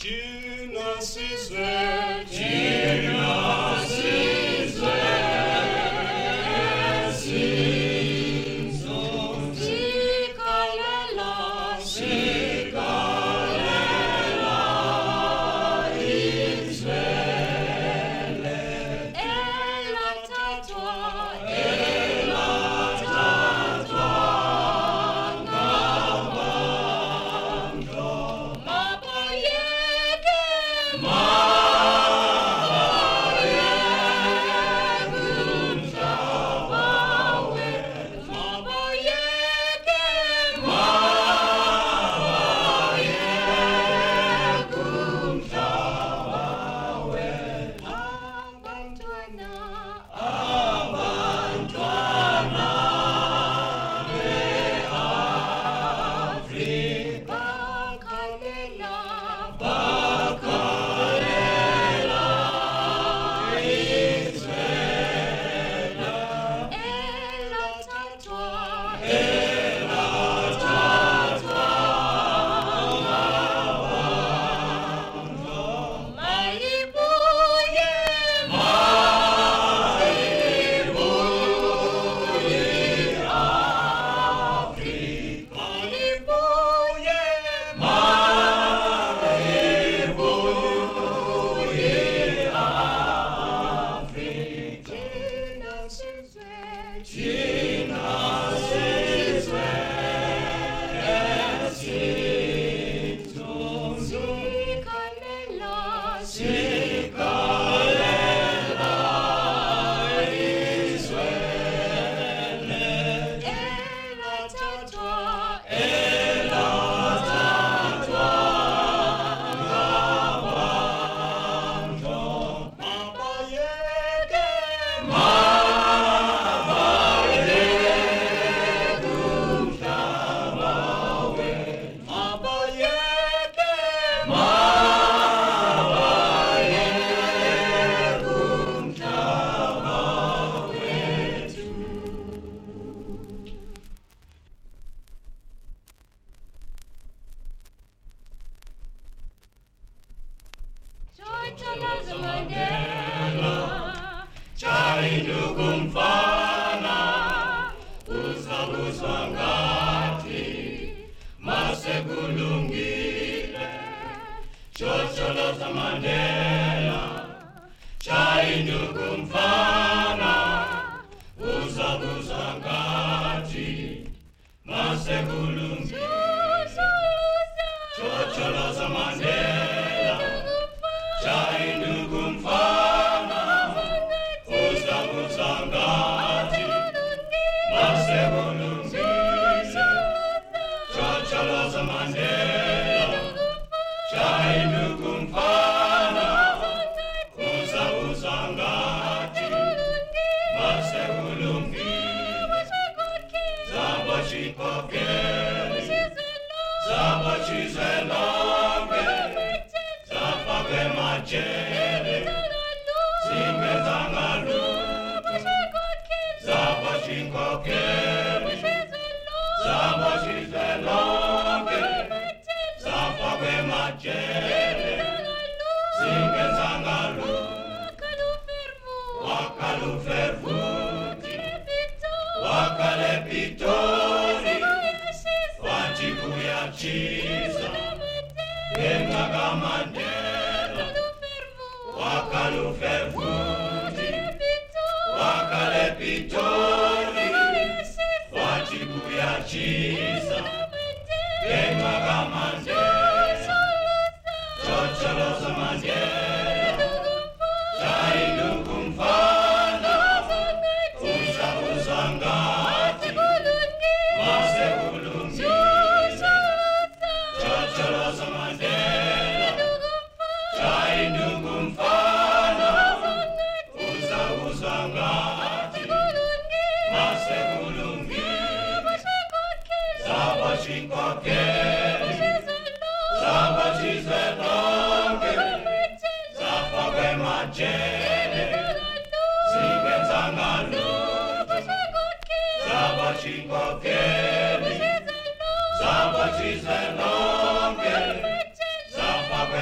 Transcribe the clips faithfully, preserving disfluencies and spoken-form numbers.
Zapachizwe longe, zapachwe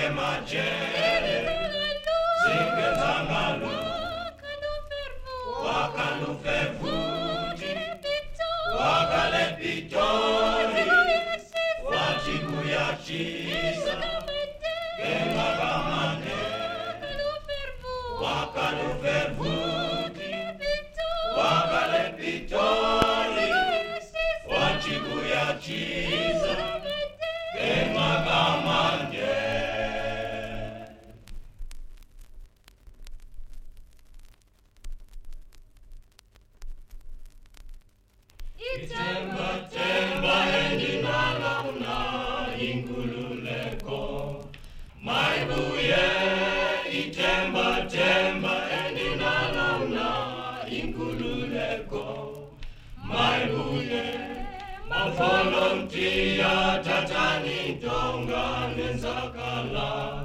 macere, zingezangalo, wakanu fervuti, wakale pitori, wachikuya chisa, gemagamane, wakanu fervuti, wakale pitori, wachikuya chisa, gemagamane. Temba temba endinala una ingululeko maibuye itemba temba endinala una ingululeko maibuye mavolontia tatani tonga nenzakala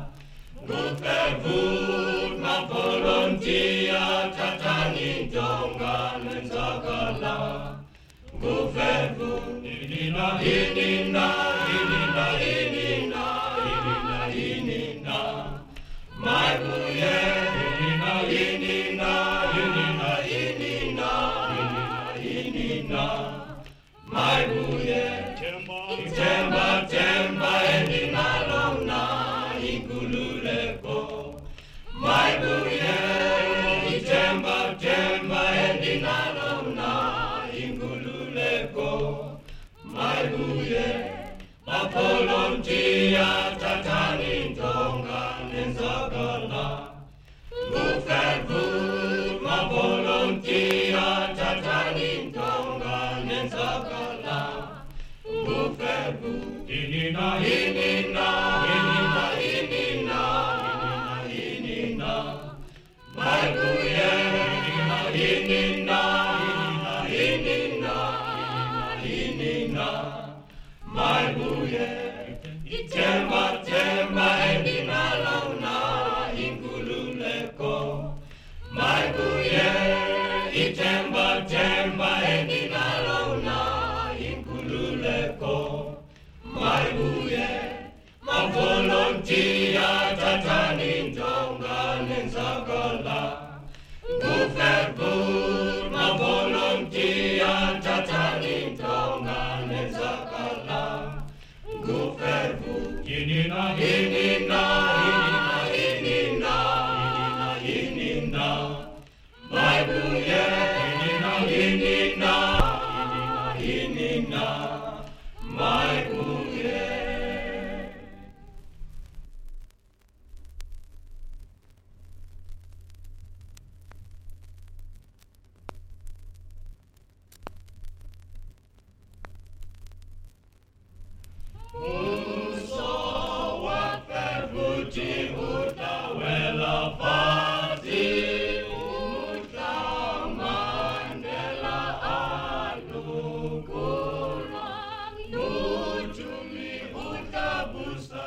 gufevut mavolontia tatani tonga nenzakala Gufevu, inina, inina, inina, inina, inina, inina, my buye, inina, inina, inina, inina, inina, inina, my buye, temba, temba, inina, lona, ingululeko, my buye, temba, temba, inina, lona, ingululeko, my buye, ma volontia tatani tonga nenzagala, gufervu, ma volontia tatani tonga nenzagala, gufervu, inina, inina, inina, inina, inina, inina, my buye, inina, inina, Inina, inina, my buye, itemba, temba, endina launa, ingululeko, my buye, itemba, temba, endina launa, ingululeko, my buye, ma volontia tatani tonga nenzagala, gufervu, ma volontia tatani tonga nenzakala, gufervu, inina, inina, inina, inina, inina, my buye, inina, inina, inina, inina, my buye. Muso wafervuti utawela pati uta Mandela alukulang nujumi utabusa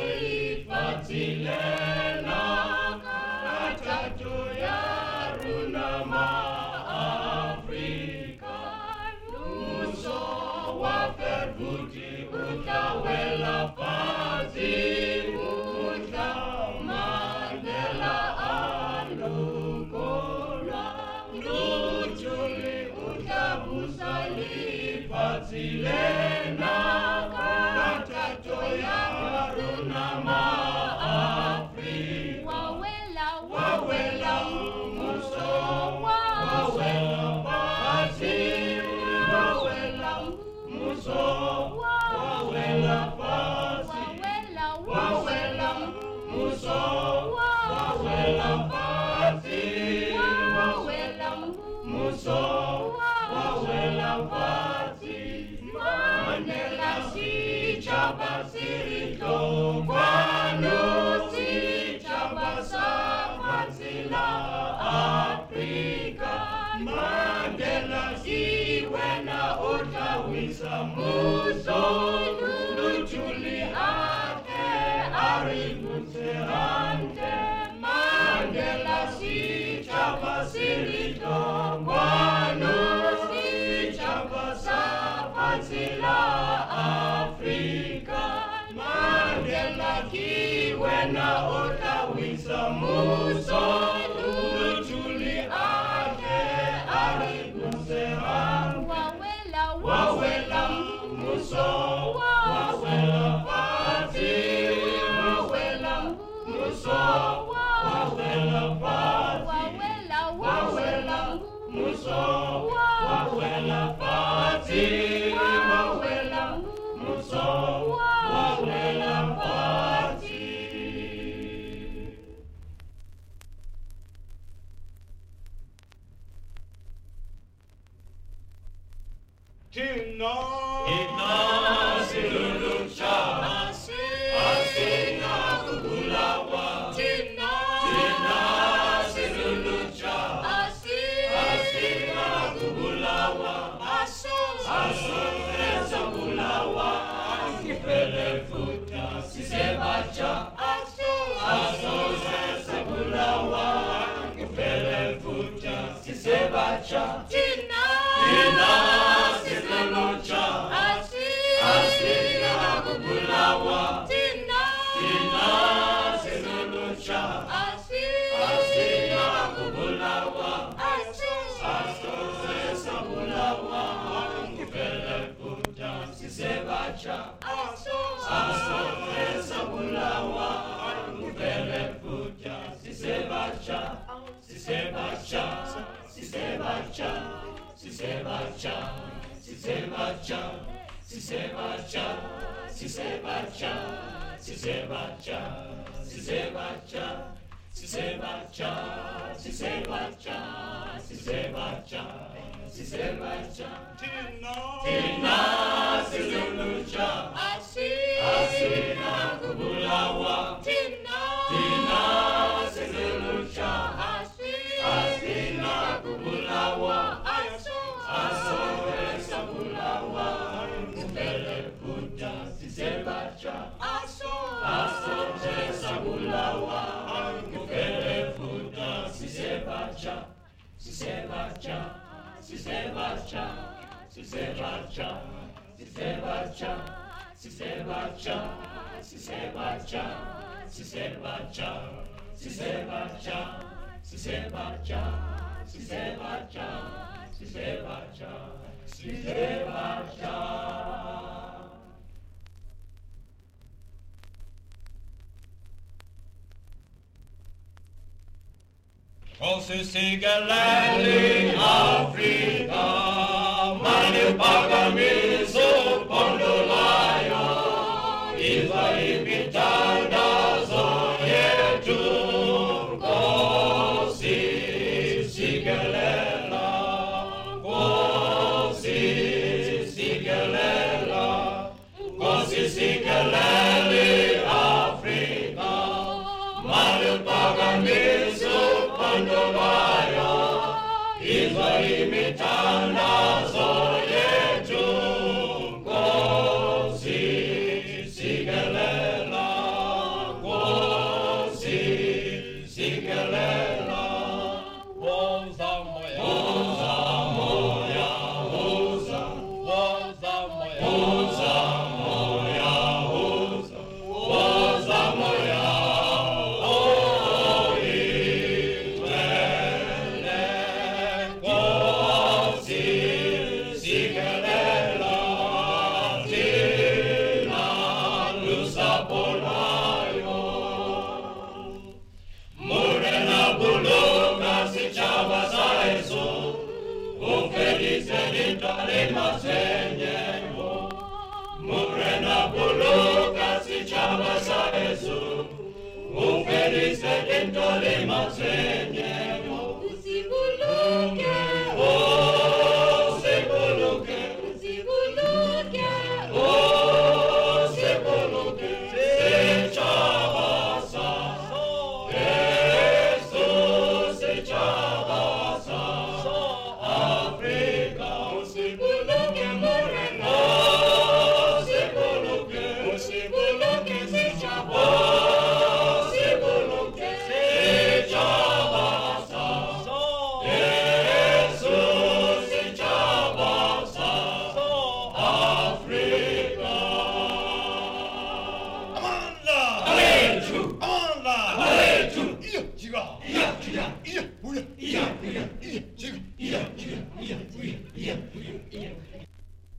mifatilena katatuya runama Afrika Muso wafervuti utawela pati uta Mandela alukulang nujumi utabusa mifatilena katatuya runama Afrika wawela wawela muso wawela pati wawela muso wawela pati wawela muso wawela pati wawela muso wawela pati Mandela si chabasirito kwanu si chabasa fatila Afrika Mandela si wena utawisa muso nujuli ake ariguserante Mandela si chabasirito kwanu si chabasa fatila Afrika Mandela kiwe Tena utawisa muso Luchuli ake ariguse hangu Wawela Wawela muso Wawela pati Wawela muso Wawela pati Wawela muso Wawela pati Wawela muso Wawela pati Tina Ina silulucha Asina kukulawa Tina Tina silulucha Asina kukulawa Aso Aso eza kulawa Kipele futa sisebacha Aso Aso eza kulawa Kipele futa sisebacha Tina Tina Lucha, Asina kukulawa, Tina, Tina silulucha, Asina kukulawa, Aso sesa kulawa, Kipele futa sisebacha, Aso sesa kulawa, Kipele futa sisebacha, sisebacha, sisebacha, sisebacha. Sisebacha, Sisebacha, Sisebacha, Sisebacha, Sisebacha, Sisebacha, Sisebacha, Sisebacha, Sisebacha, Tina, silulucha, Asina kukulawa, Tina, Tina, silulucha, Asina kukulawa, Aso esa kulawa, Kipele futa sisebacha, Aso esa kulawa, Kipele futa sisebacha, Sisebacha, Sisebacha, Sisebacha, Sisebacha, Sisebacha, Sisebacha, Sisebacha, Sisebacha, Sisebacha, Sisebacha, Sisebacha, Sisebacha. Osigalali Africa, mani pagamiso pondolayo, iza imitandazo yetu, kosi sigalela, kosi sigalela, kosi sigalali Africa, mani pagamiso pondolayo, iza imitandazo yetu, kosi sigalela, kosi sigalela. Woza moya, woza moya, woza, woza moya, woza moya, woza, woza moya. Morena buluka si chava sa Yesu, ufelice dentro le masenye. Usibuluke, oh, usibuluke, usibuluke, oh, usibuluke, se chava sa, Jesus se chava sa, Africa, usibuluke morena. Sibuluke, se chava, iya, iya, iya, iya, iya, iya, iya.